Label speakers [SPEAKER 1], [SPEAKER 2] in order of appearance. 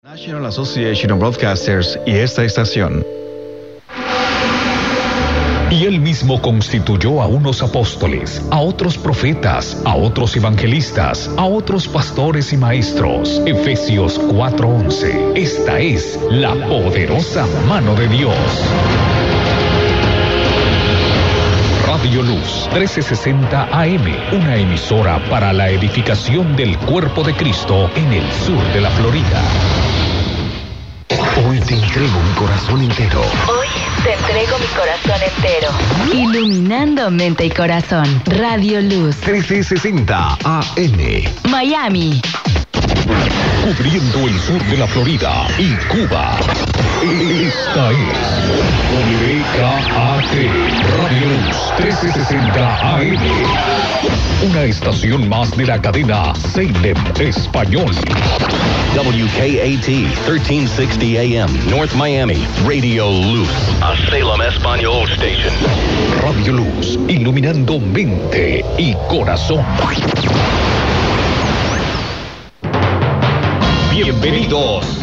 [SPEAKER 1] National Association of Broadcasters y esta estación.
[SPEAKER 2] Y él mismo constituyó a unos apóstoles, a otros profetas, a otros evangelistas, a otros pastores y maestros. Efesios 4:11. Esta es la poderosa mano de Dios. Radio Luz 1360 AM, una emisora para la edificación del cuerpo de Cristo en el sur de la Florida.
[SPEAKER 3] Hoy te entrego mi corazón entero.
[SPEAKER 4] Hoy te entrego mi corazón entero. Iluminando mente y corazón. Radio Luz
[SPEAKER 3] 1360 AM.
[SPEAKER 4] Miami.
[SPEAKER 2] Cubriendo el sur de la Florida y Cuba. Esta es WKAT Radio Luz 1360 AM. Una estación más de la cadena Salem Español.
[SPEAKER 5] WKAT 1360 AM, North Miami, Radio Luz, a Salem Español station.
[SPEAKER 2] Radio Luz, iluminando mente y corazón. Bienvenidos